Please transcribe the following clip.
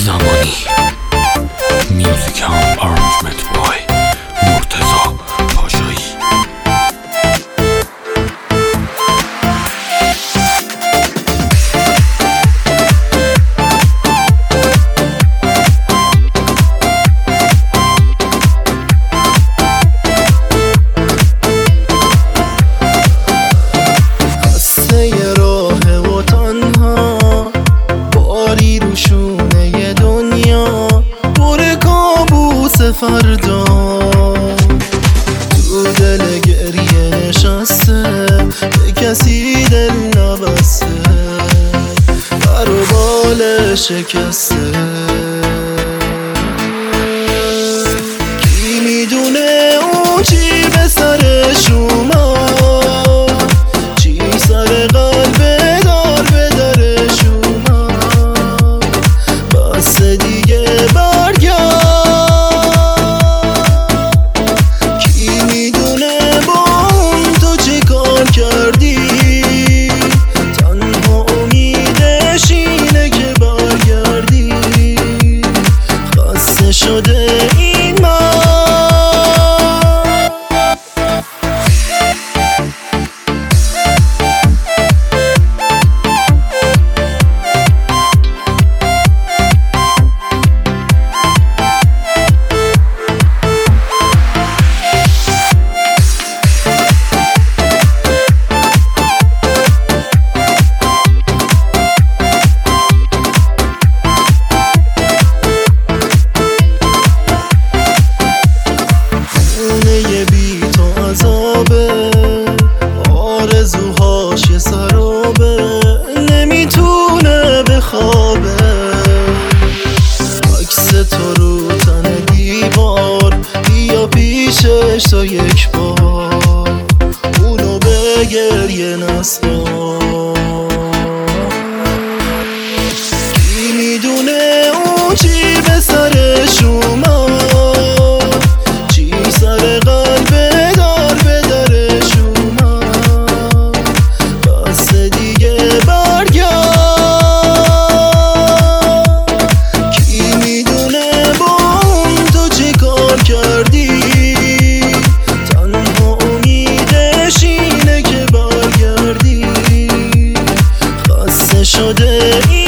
زمانی میوزیک هم آرنجمنت بای مرتضی پاشایی. خسته ی راه و تنها باری رو شونه دنیا پر کابوس فردا تو دل گریه نشسته به کسی دل نبسته پر و بال شکسته. کی میدونه اون چی به سرش اومد، چی سر قلب دار به درش اومد، بس دیگه برگرد. کی میدونه با اون تو چی کار کردی، تنها امیدش اینه که برگردی. خسته شده این من، بی تو عذابه، آرزوهاش یه سرابه، نمیتونه بخوابه. عکس تو رو تن دیوار، بیا پیشش تا یک بار اونو به گریه نسپار. کی میدونه اون چی به سرش اومد، چی سر قلب دار به درش اومد، بس دیگه برگرد. کی میدونه با اون تو چی کار کردی، تنها امیدش اینه که برگردی. خسته شده